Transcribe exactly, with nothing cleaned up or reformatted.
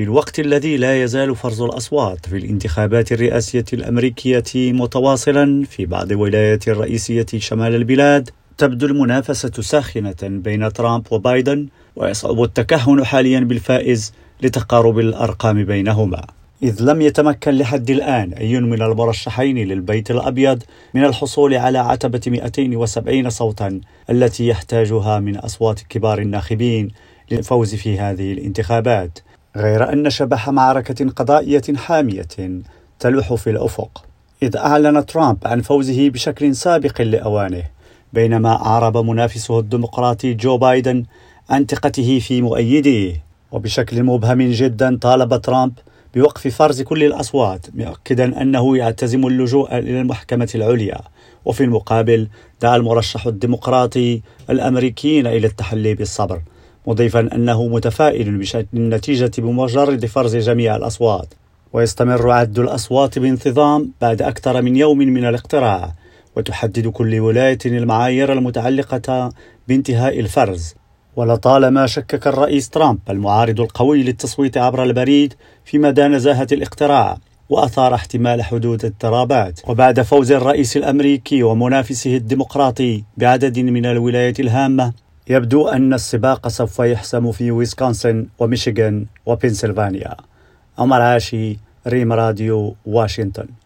في الوقت الذي لا يزال فرز الأصوات في الانتخابات الرئاسية الأمريكية متواصلا في بعض الولايات الرئيسية شمال البلاد، تبدو المنافسة ساخنة بين ترامب وبايدن، ويصعب التكهن حاليا بالفائز لتقارب الأرقام بينهما، إذ لم يتمكن لحد الآن أي من المرشحين للبيت الأبيض من الحصول على عتبة مئتين وسبعين صوتا التي يحتاجها من أصوات كبار الناخبين للفوز في هذه الانتخابات، غير أن شبح معركة قضائية حامية تلوح في الأفق، إذ أعلن ترامب عن فوزه بشكل سابق لأوانه، بينما أعرب منافسه الديمقراطي جو بايدن عن ثقته في مؤيديه. وبشكل مبهم جدا طالب ترامب بوقف فرز كل الأصوات، مؤكدا أنه يعتزم اللجوء إلى المحكمة العليا، وفي المقابل دعا المرشح الديمقراطي الأمريكيين إلى التحلي بالصبر، مضيفا أنه متفائل بشأن النتيجة بمجرد فرز جميع الأصوات. ويستمر عد الأصوات بانتظام بعد أكثر من يوم من الاقتراع، وتحدد كل ولاية المعايير المتعلقة بانتهاء الفرز. ولطالما شكك الرئيس ترامب المعارض القوي للتصويت عبر البريد في مدى نزاهة الاقتراع، وأثار احتمال حدوث اضطرابات. وبعد فوز الرئيس الأمريكي ومنافسه الديمقراطي بعدد من الولايات الهامة، يبدو أن السباق سوف يحسم في ويسكونسن وميشيغان وبنسلفانيا. عمر عاشي، ريم راديو، واشنطن.